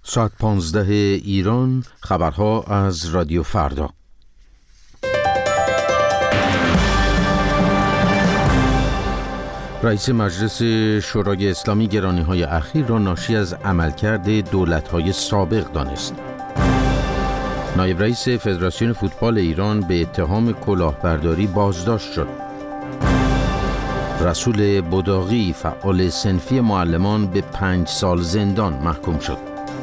ساعت 15 ایران، خبرها از رادیو فردا. رئیس مجلس شورای اسلامی گرانی‌های اخیر را ناشی از عملکرد دولت‌های سابق دانست. نایب رئیس فدراسیون فوتبال ایران به اتهام کلاهبرداری بازداشت شد. رسول بداغی فعال صنفی معلمان به 5 سال زندان محکوم شد.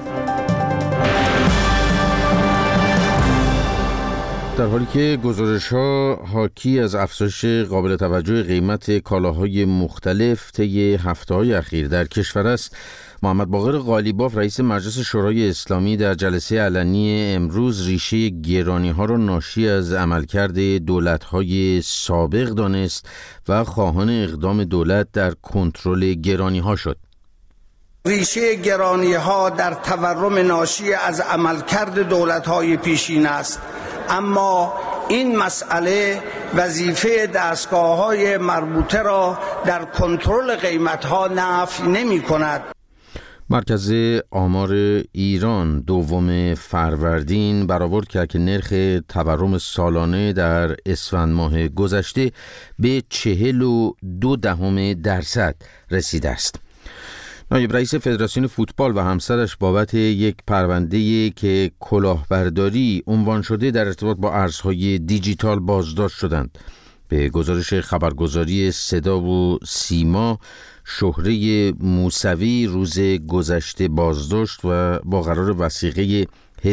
در حالی که گزارش‌ها حاکی از افزایش قابل توجه قیمت کالاهای مختلف طی هفته‌های اخیر در کشور است، محمد باقر قالیباف رئیس مجلس شورای اسلامی در جلسه علنی امروز ریشه گرانی‌ها را ناشی از عملکرد دولت‌های سابق دانست و خواهان اقدام دولت در کنترل گرانی‌ها شد. ریشه گرانی‌ها در تورم ناشی از عملکرد دولت‌های پیشین است، اما این مسئله وظیفه دستگاه‌های مربوطه را در کنترل قیمت‌ها نفی نمی‌کند. مرکز آمار ایران 2 فروردین برآورد کرد که نرخ تورم سالانه در اسفند ماه گذشته به 42% رسیده است. نایب رئیس فدراسیون فوتبال و همسرش بابت یک پرونده‌ای که کلاهبرداری عنوان شده در ارتباط با ارزهای دیجیتال بازداشت شدند. به گزارش خبرگزاری صدا و سیما، شهره موسوی روز گذشته بازداشت و با قرار وثیقه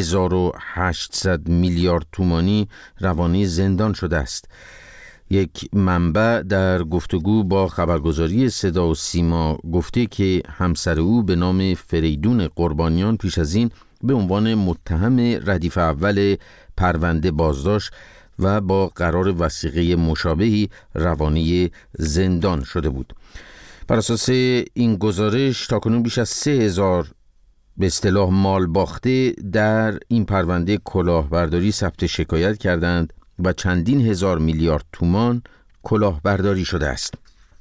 1800 میلیارد تومانی روانه زندان شده است. یک منبع در گفتگو با خبرگزاری صدا و سیما گفته که همسر او به نام فریدون قربانیان پیش از این به عنوان متهم ردیف اول پرونده بازداشت و با قرار وثیقه مشابهی روانه زندان شده بود. بر اساس این گزارش تاکنون بیش از 3000 به اصطلاح مال باخته در این پرونده کلاهبرداری ثبت شکایت کردند و چندین هزار میلیارد تومان کلاهبرداری شده است.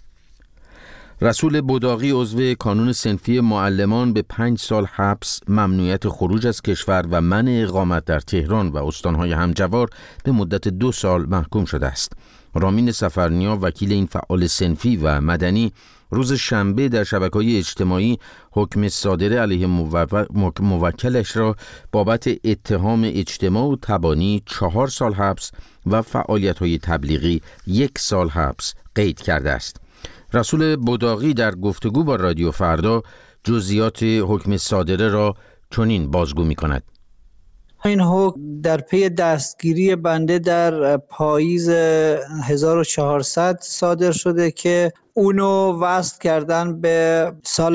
رسول بداغی عضو کانون صنفی معلمان به 5 سال حبس، ممنوعیت خروج از کشور و منع اقامت در تهران و استانهای همجوار به مدت 2 سال محکوم شده است. رامین سفرنیا وکیل این فعال صنفی و مدنی روز شنبه در شبکه‌های اجتماعی حکم صادره علیه موکلش را بابت اتهام اجتماع و تبانی 4 سال حبس و فعالیت‌های تبلیغی 1 سال حبس قید کرده است. رسول بداغی در گفتگو با رادیو فردا جزئیات حکم صادره را چنین بازگو می‌کند. این حکم در پی دستگیری بنده در پاییز 1400 صادر شده که اونو وصل کردن به سال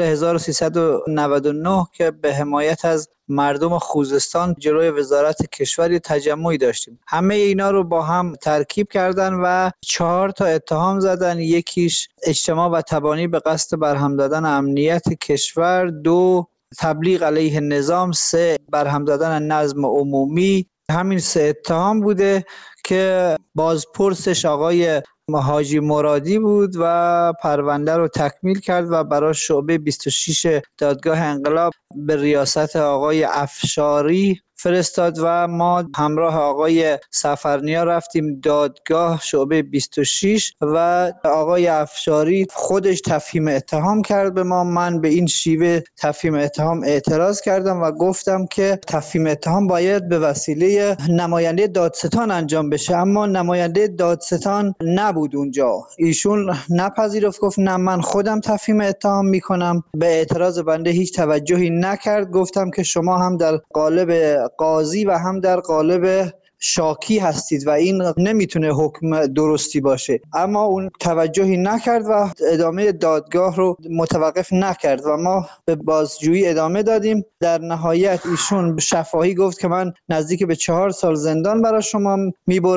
1399 که به حمایت از مردم خوزستان جلوی وزارت کشور تجمعی داشتیم. همه اینا رو با هم ترکیب کردن و 4 تا اتهام زدن. یکیش اجتماع و تبانی به قصد برهم دادن امنیت کشور، 2 تبلیغ علیه نظام، 3 برهم دادن نظم عمومی. همین 3 اتهام بوده که بازپرسش آقای حاجی مرادی بود و پرونده رو تکمیل کرد و برای شعبه 26 دادگاه انقلاب به ریاست آقای افشاری فرستاد و ما همراه آقای سفرنیا رفتیم دادگاه شعبه 26 و آقای افشاری خودش تفهیم اتهام کرد به ما. من به این شیوه تفهیم اتهام اعتراض کردم و گفتم که تفهیم اتهام باید به وسیله نماینده دادستان انجام بشه، اما نماینده دادستان نبود اونجا. ایشون نپذیرفت، گفت نه من خودم تفهیم اتهام میکنم. به اعتراض بنده هیچ توجهی نکرد. گفتم که شما هم در قالب قاضی و هم در قالب شاکی هستید و این نمیتونه حکم درستی باشه، اما اون توجهی نکرد و ادامه دادگاه رو متوقف نکرد و ما به بازجویی ادامه دادیم. در نهایت ایشون به شفاهی گفت که من نزدیک به 4 سال زندان برای شما میبرم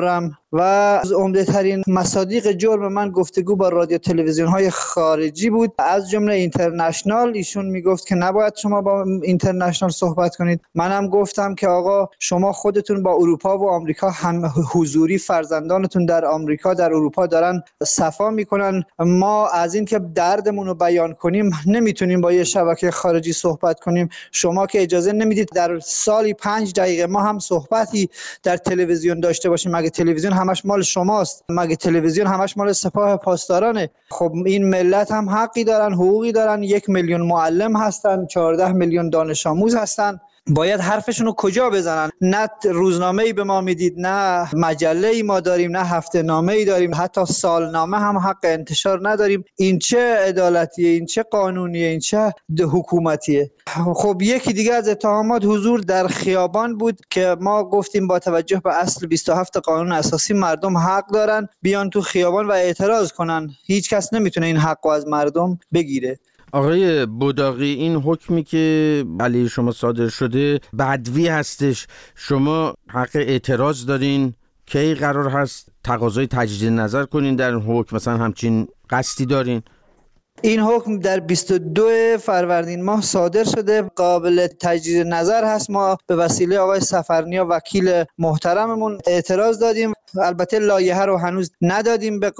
و از عمده ترین مصادیق جرم من گفتگو با رادیو تلویزیون های خارجی بود، از جمله اینترنشنال. ایشون میگفت که نباید شما با اینترنشنال صحبت کنید. منم گفتم که آقا شما خودتون با اروپا و آمریکا هم حضوری، فرزندانتون در آمریکا در اروپا دارن صفا میکنن، ما از این که دردمون رو بیان کنیم نمیتونیم با یه شبکه خارجی صحبت کنیم. شما که اجازه نمیدید در سالی 5 دقیقه ما هم صحبتی در تلویزیون داشته باشیم. مگه تلویزیون همش مال شماست؟ مگه تلویزیون همش مال سپاه پاسدارانه؟ خب این ملت هم حقی دارن، حقوقی دارن. 1 میلیون معلم هستن، 14 میلیون دانش آموز هستن، باید حرفشون رو کجا بزنن؟ نه روزنامه‌ای به ما میدید، نه مجله‌ای ما داریم، نه هفته نامه‌ای داریم، حتی سالنامه هم حق انتشار نداریم. این چه عدالتیه؟ این چه قانونیه؟ این چه حکومتیه؟ خب یکی دیگه از اتهامات حضور در خیابان بود که ما گفتیم با توجه به اصل 27 قانون اساسی مردم حق دارن بیان تو خیابان و اعتراض کنن. هیچ کس نمیتونه این حق رو از مردم بگیره. آقای بوداقی، این حکمی که علیه شما صادر شده بدوی هستش، شما حق اعتراض دارین؟ کی قرار هست تقاضای تجدید نظر کنین در این حکم؟ مثلا همچین قصدی دارین؟ این حکم در 22 فروردین ماه صادر شده، قابل تجدید نظر هست. ما به وسیله آقای سفرنیا وکیل محترممون اعتراض دادیم. البته لایحه رو هنوز ندادیم به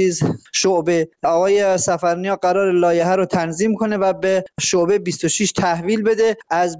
شعبه. آقای سفرنیا قرار لایحه رو تنظیم کنه و به شعبه 26 تحویل بده. از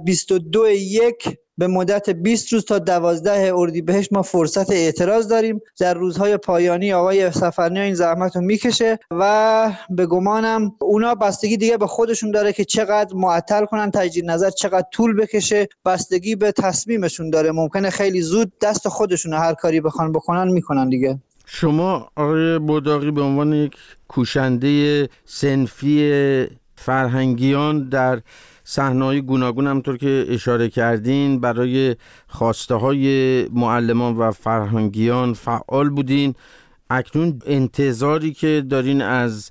22/1 به مدت 20 روز تا 12 اردیبهشت ما فرصت اعتراض داریم. در روزهای پایانی آقای سفرنیا این زحمت رو میکشه و به گمانم اونا بستگی دیگه به خودشون داره که چقدر معطل کنن تجدید نظر، چقدر طول بکشه، بستگی به تصمیمشون داره. ممکنه خیلی زود دست خودشون هر کاری بخوان بکنن میکنن دیگه. شما آقای بوداقی به عنوان یک کوشنده صنفی فرهنگیان در صحنه‌های گوناگون همونطور که اشاره کردین برای خواسته‌های معلمان و فرهنگیان فعال بودین. اکنون انتظاری که دارین از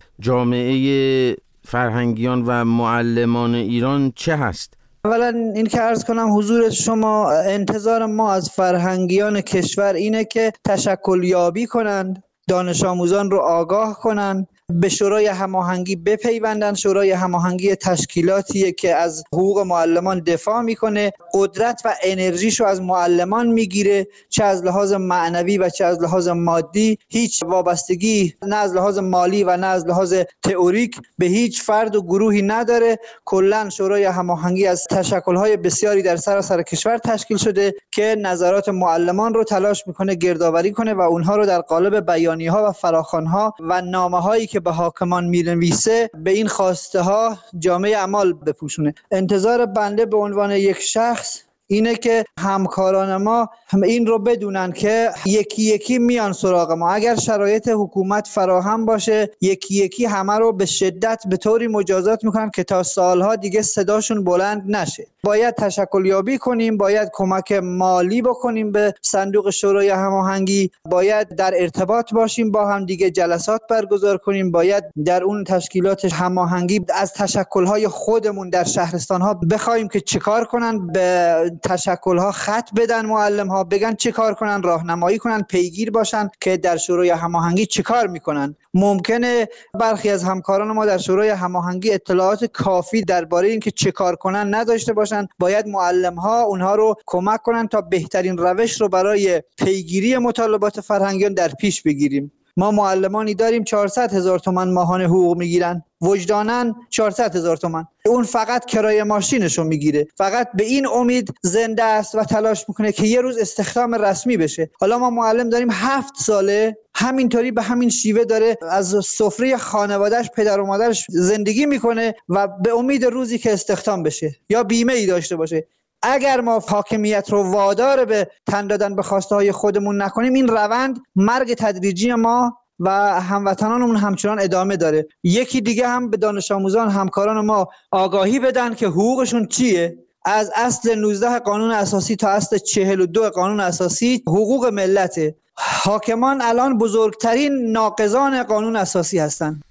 جامعه فرهنگیان و معلمان ایران چه هست؟ اولا این که عرض کنم حضور شما، انتظار ما از فرهنگیان کشور اینه که تشکل یابی کنند، دانش آموزان رو آگاه کنند، به شورای هماهنگی بپیوندن. شورای هماهنگی تشکیلاتیه که از حقوق معلمان دفاع میکنه، قدرت و انرژیشو از معلمان میگیره، چه از لحاظ معنوی و چه از لحاظ مادی. هیچ وابستگی نه از لحاظ مالی و نه از لحاظ تئوریک به هیچ فرد و گروهی نداره. کلا شورای هماهنگی از تشکل‌های بسیاری در سراسر کشور تشکیل شده که نظرات معلمان رو تلاش میکنه گردآوری کنه و اونها رو در قالب بیانیه‌ها و فراخوان‌ها و نامه‌هایی که به حاکمان می‌نویسه به این خواسته ها جامعه عمل بپوشونه. انتظار بنده به عنوان یک شخص اینه که همکاران ما این رو بدونن که یکی یکی میان سراغ ما. اگر شرایط حکومت فراهم باشه یکی یکی همه رو به شدت به طوری مجازات میکنن که تا سالها دیگه صداشون بلند نشه. باید تشکل یابی کنیم، باید کمک مالی بکنیم به صندوق شورای هماهنگی، باید در ارتباط باشیم با هم دیگه، جلسات برگزار کنیم، باید در اون تشکیلات هماهنگی از تشکل‌های خودمون در شهرستان‌ها بخوایم که چیکار کنن، به تشکل‌ها خط بدن، معلم‌ها بگن چیکار کنن، راهنمایی کنن، پیگیر باشن که در شورای هماهنگی چیکار میکنن. ممکنه برخی از همکاران ما در شورای هماهنگی اطلاعات کافی درباره اینکه چیکار کنن نداشته باشن. باید معلم‌ها اونها رو کمک کنن تا بهترین روش رو برای پیگیری مطالبات فرهنگیان در پیش بگیریم. ما معلمانی داریم 400,000 تومان ماهانه حقوق میگیرن، وجدانن 400,000 تومان. اون فقط کرایه ماشینشو میگیره، فقط به این امید زنده است و تلاش میکنه که یه روز استخدام رسمی بشه. حالا ما معلم داریم 7 ساله همینطوری به همین شیوه داره از سفره خانواده‌اش، پدر و مادرش زندگی میکنه و به امید روزی که استخدام بشه یا بیمه ای داشته باشه. اگر ما حاکمیت رو وادار به تن دادن به خواسته های خودمون نکنیم، این روند مرگ تدریجی ما و هموطنانمون همچنان ادامه داره. یکی دیگه هم به دانش آموزان همکاران ما آگاهی بدن که حقوقشون چیه. از اصل 19 قانون اساسی تا اصل 42 قانون اساسی حقوق ملته. حاکمان الان بزرگترین ناقضان قانون اساسی هستند.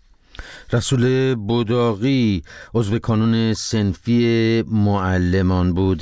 رسول بوداقی عضو کانون صنفی معلمان بود.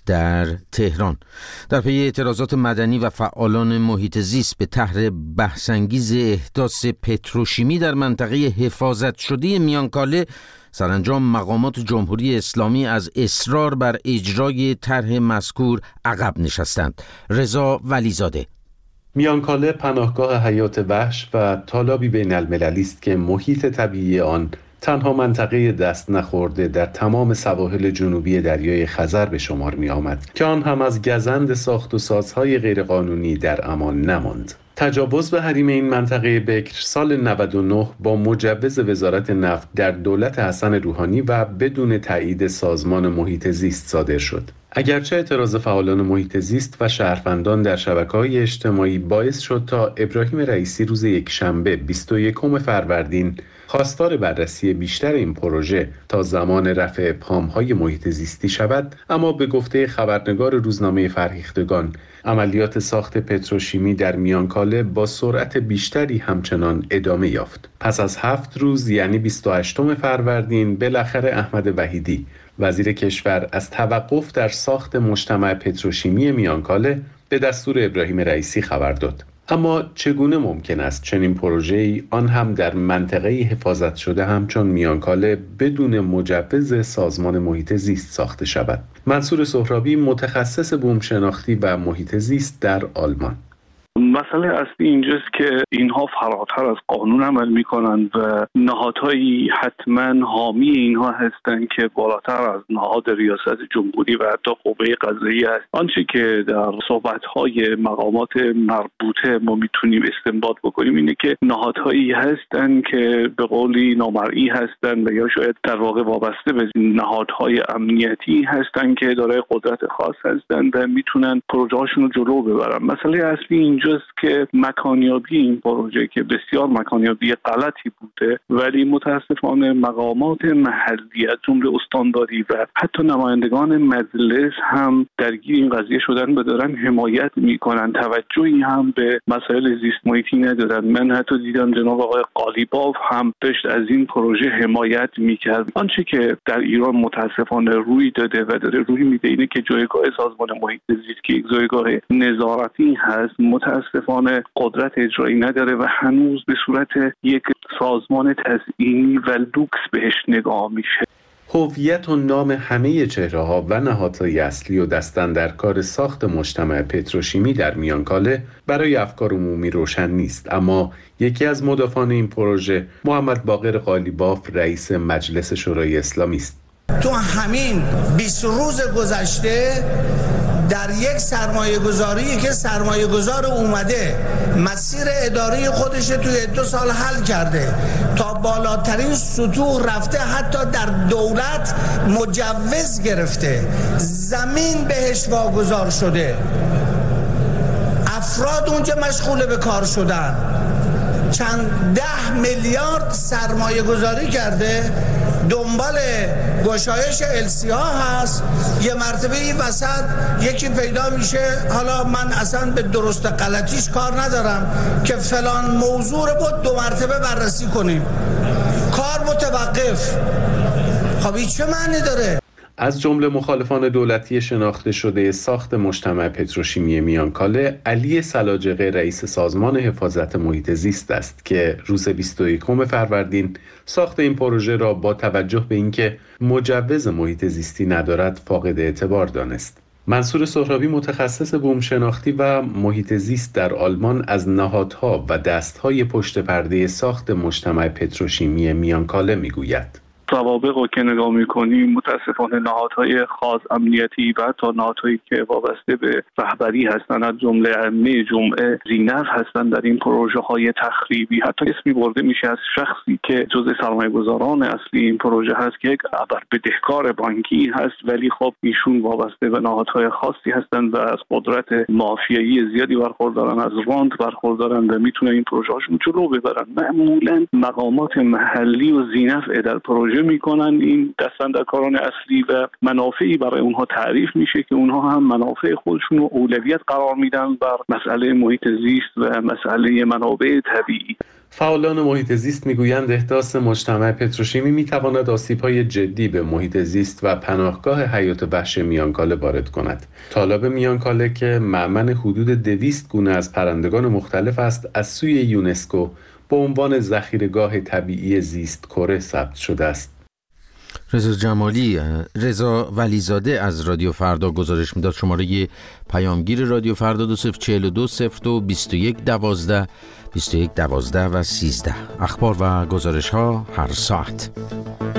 در تهران. در پی اعتراضات مدنی و فعالان محیط زیست به طرح بحث‌انگیز احداث پتروشیمی در منطقه حفاظت شده میانکاله، سرانجام مقامات جمهوری اسلامی از اصرار بر اجرای طرح مذکور عقب نشستند. رضا ولیزاده. میانکاله پناهگاه حیات وحش و تالابی بین المللی است که محیط طبیعی آن تنها منطقه دست نخورده در تمام سواحل جنوبی دریای خزر به شمار می آمد که آن هم از گزند ساخت و سازهای غیرقانونی در امان نماند. تجاوز به حریم این منطقه بکر سال 99 با مجوز وزارت نفت در دولت حسن روحانی و بدون تایید سازمان محیط زیست صادر شد. اگرچه اعتراض فعالان محیط زیست و شهروندان در شبکه‌های اجتماعی باعث شد تا ابراهیم رئیسی روز یکشنبه 21 فروردین خواستار بررسی بیشتر این پروژه تا زمان رفع ابهام‌های محیط زیستی شود، اما به گفته خبرنگار روزنامه فرهیختگان عملیات ساخت پتروشیمی در میانکاله با سرعت بیشتری همچنان ادامه یافت. پس از 7 روز یعنی 28 فروردین بالاخره احمد وحیدی وزیر کشور از توقف در ساخت مجتمع پتروشیمی میانکاله به دستور ابراهیم رئیسی خبر داد. اما چگونه ممکن است چنین پروژه‌ای آن هم در منطقه حفاظت شده همچون میانکاله بدون مجوز سازمان محیط زیست ساخته شود؟ منصور سهرابی، متخصص بوم شناختی و محیط زیست در آلمان. مسئله اصلی اینجاست که اینها فراتر از قانون عمل میکنند و نهادهایی حتما حامی اینها هستند که بالاتر از نهاد ریاست جمهوری و حتی قوه قضاییه است. آنچه که در صحبت‌های مقامات مربوطه ما میتونیم استنباط بکنیم اینه که نهادهایی هستند که به قولی نامرئی هستند و یا شاید در واقع وابسته به نهادهای امنیتی هستند که دارای قدرت خاص هستند و میتونن پروژه‌هاشون رو جلو ببرن. مسئله اصلی اینجاست که مکانیابی این پروژه که بسیار مکانیابی غلطی بوده، ولی متاسفانه مقامات محلی از جمله استانداری و حتی نمایندگان مجلس هم درگیر این قضیه شدن و دارن حمایت میکنن، توجهی هم به مسائل زیست محیطی ندارن. من حتی دیدم جناب آقای قالیباف هم داشت از این پروژه حمایت میکرد. آنچه که در ایران متاسفانه روی داده و داره روی میده اینه که جایگاه سازمان محیط زیست که یک جایگاه نظارتی هست متاسفانه قدرت اجرایی نداره و هنوز به صورت یک سازمان تزیینی و لوکس بهش نگاه میشه. هویت و نام همه چهره‌ها و نهادهای اصلی و دستاندرکار ساخت مجتمع پتروشیمی در میانکاله برای افکار عمومی روشن نیست، اما یکی از مدافعان این پروژه محمد باقر قالیباف رئیس مجلس شورای اسلامی است. تو همین 20 روز گذشته در یک سرمایه گذاری که سرمایه گذار اومده مسیر اداری خودش توی 2 سال حل کرده، تا بالاترین سطوح رفته، حتی در دولت مجوز گرفته، زمین بهش واگذار شده، افراد اونجا مشغول به کار شدن، چند 10 میلیارد سرمایه گذاری کرده، دنبال گشایش السیا هست. یه مرتبه این وسط یکی پیدا میشه، حالا من اصلا به درست غلطیش کار ندارم، که فلان موضوع رو بود 2 مرتبه بررسی کنیم، کار متوقف. خب این چه معنی داره؟ از جمله مخالفان دولتی شناخته شده ساخت مجتمع پتروشیمی میانکاله علی سلاجقه رئیس سازمان حفاظت محیط زیست است که روز 21 فروردین ساخت این پروژه را با توجه به اینکه مجوز محیط زیستی ندارد فاقد اعتبار دانست. منصور سهرابی، متخصص بوم شناختی و محیط زیست در آلمان، از نهادها و دستهای پشت پرده ساخت مجتمع پتروشیمی میانکاله میگوید. سوابق رو که نگاه میکنیم متاسفانه نهادهای خاص امنیتی و حتی نهادهایی که وابسته به رهبری هستند از جمله ائمه جمعه زینف هستند در این پروژه های تخریبی. حتی اسمی برده میشه از شخصی که جزء سرمایه‌گذاران اصلی این پروژه هست که یک بدهکار بانکی هست، ولی خب ایشون وابسته به نهادهای خاصی هستند و از قدرت مافیایی زیادی برخوردارن، از راند برخوردارن و میتونن این پروژه هاشون جلو ببرن. معمولا مقامات محلی و ذی نفع در پروژه میکنن این دستاندرکاران اصلی و منافعی برای اونها تعریف میشه که اونها هم منافع خودشون رو اولویت قرار میدن بر مسئله محیط زیست و مسئله منابع طبیعی. فعالان محیط زیست میگویند احداث مجتمع پتروشیمی میتواند آسیب‌های جدی به محیط زیست و پناهگاه حیات وحش میانکاله وارد کند. تالاب میانکاله که مأمن حدود 200 گونه از پرندگان مختلف است، از سوی یونسکو به عنوان ذخیره‌گاه طبیعی زیست کره ثبت شده است. رضا ولیزاده از رادیو فردا گزارش میداد. شماره پیامگیر رادیو فردا 2042 02 21 12 21 12 و 13. اخبار و گزارش ها هر ساعت.